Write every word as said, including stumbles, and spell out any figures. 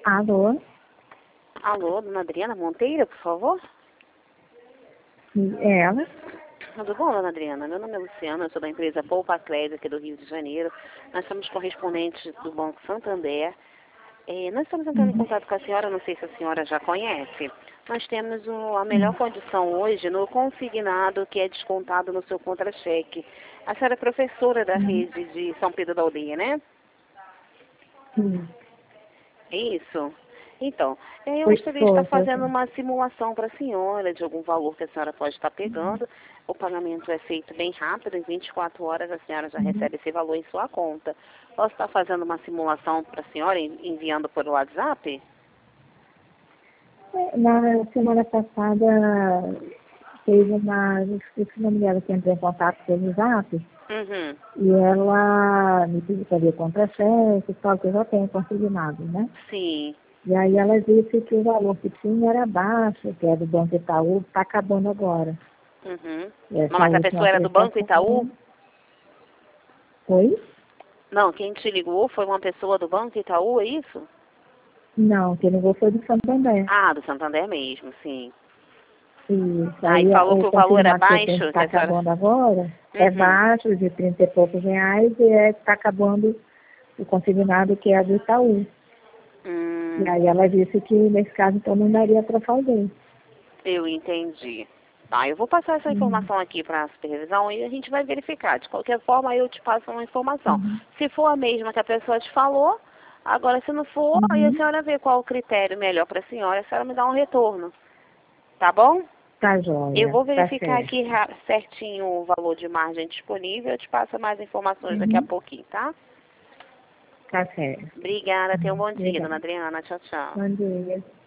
Alô? Alô, dona Adriana Monteiro, por favor? É ela? Tudo bom, dona Adriana? Meu nome é Luciana, eu sou da empresa Poupa Crédito aqui do Rio de Janeiro. Nós somos correspondentes do Banco Santander. É, nós estamos entrando em Uhum. contato com a senhora, não sei se a senhora já conhece. Nós temos um, a melhor condição hoje no consignado que é descontado no seu contra-cheque. A senhora é professora da Uhum. rede de São Pedro da Aldeia, né? Sim. Isso. Então, eh, eu Pois gostaria de estar foi, foi. fazendo uma simulação para a senhora de algum valor que a senhora pode estar pegando. O pagamento é feito bem rápido, em vinte e quatro horas a senhora já Uhum. recebe esse valor em sua conta. Posso estar fazendo uma simulação para a senhora e enviando por WhatsApp? É, na semana passada teve uma, esqueci o nome dela que entrou em contato pelo Zap, Uhum. e ela me pediu para ver contra-cheque e tal, que eu já tenho consignado, né? Sim. E aí ela disse que o valor que tinha era baixo, que é do Banco Itaú, está acabando agora. Uhum. Essa Mas a última pessoa era do Banco Itaú? prestação. Oi? Não, quem te ligou foi uma pessoa do Banco Itaú, é isso? Não, quem ligou foi do Santander. Ah, do Santander mesmo, sim. Isso. Aí Aí falou o que o valor é consignado que eu tenho que baixo, que está a senhora... acabando agora é Uhum. baixo, de trinta e poucos reais, e está acabando o consignado que é do Itaú. E Hum. aí ela disse que nesse caso então não daria para fazer. Eu entendi. Tá, eu vou passar essa Uhum. informação aqui para a supervisão e a gente vai verificar. De qualquer forma, eu te passo uma informação. Uhum. Se for a mesma que a pessoa te falou, agora se não for, aí a Uhum. senhora vê qual o critério melhor para a senhora, a senhora me dá um retorno. Tá bom? Tá Eu joia, vou tá verificar aqui certo. ra- certinho o valor de margem disponível, eu te passo mais informações daqui a Uhum. pouquinho, tá? Tá certo. Obrigada, tenha um Uhum. bom dia, Obrigada. dona Adriana. Tchau, tchau. Bom dia.